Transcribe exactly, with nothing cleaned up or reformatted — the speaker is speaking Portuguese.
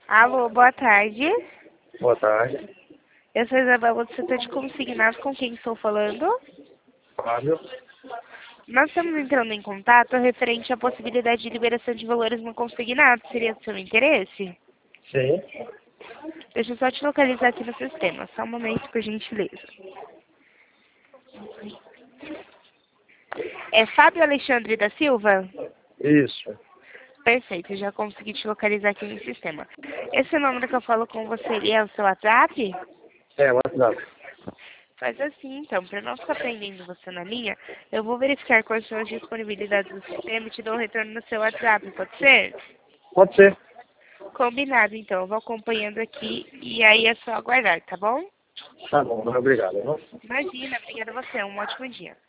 Alô, boa tarde. Boa tarde. Eu sou Isabela do setor de consignados, com quem estou falando? Fábio. Nós estamos entrando em contato referente à possibilidade de liberação de valores no consignado. Seria do seu interesse? Sim. Deixa eu só te localizar aqui no sistema. Só um momento, por gentileza. É Fábio Alexandre da Silva? Isso. Perfeito, já consegui te localizar aqui no sistema. Esse número que eu falo com você, ele é o seu WhatsApp? É, WhatsApp. Faz assim, então, para não ficar prendendo você na linha, eu vou verificar quais são as disponibilidades do sistema e te dou um retorno no seu WhatsApp, pode ser? Pode ser. Combinado, então, eu vou acompanhando aqui e aí é só aguardar, tá bom? Tá bom, obrigado. Viu? Imagina, obrigada a você, um ótimo dia.